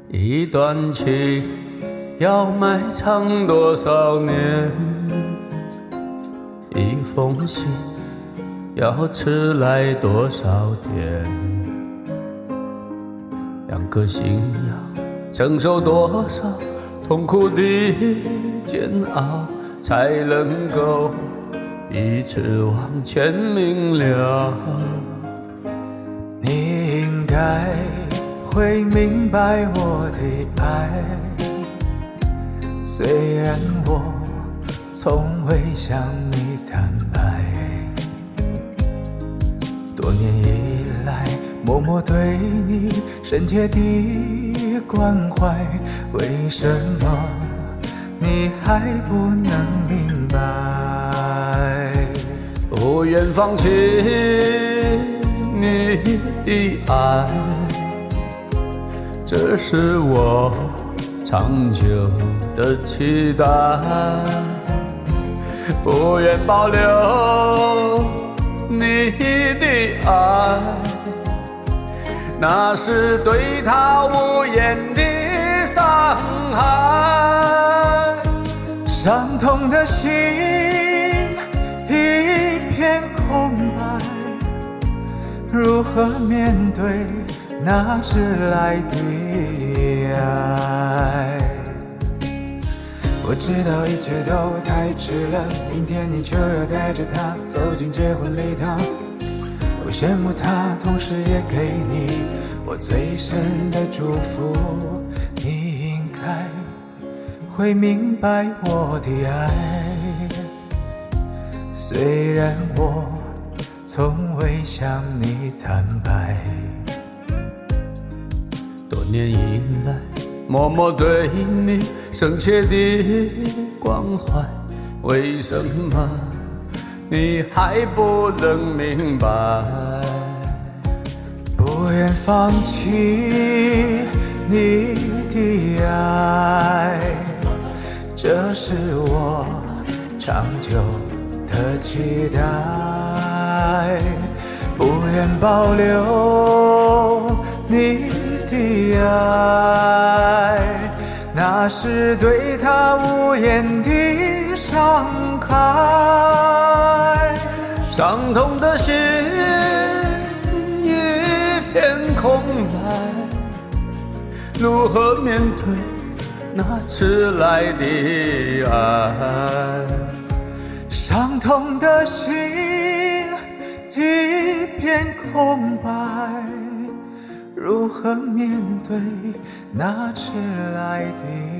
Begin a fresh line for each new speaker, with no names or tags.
一段情要埋藏多少年？一封信要迟来多少天？两颗心要承受多少痛苦的煎熬，才能够彼此往前明了？
你应该会明白我的爱，虽然我从未向你坦白，多年以来默默对你深切的关怀，为什么你还不能明白？
不愿放弃你的爱，这是我长久的期待。不愿保留你的爱，那是对他无言的伤害。
伤痛的心一片空白，如何面对那迟来的爱？我知道一切都太迟了，明天你就要带着他走进结婚礼堂。我羡慕他，同时也给你我最深的祝福。你应该会明白我的爱，虽然我从未向你坦白。
多年以来默默对你深切的关怀，为什么你还不能明白？
不愿放弃你的爱，这是我长久的期待。不愿保留你的爱，那是对他无言的伤害。
伤痛的心一片空白，如何面对那迟来的爱？
伤痛的心一片空白，如何面对那迟来的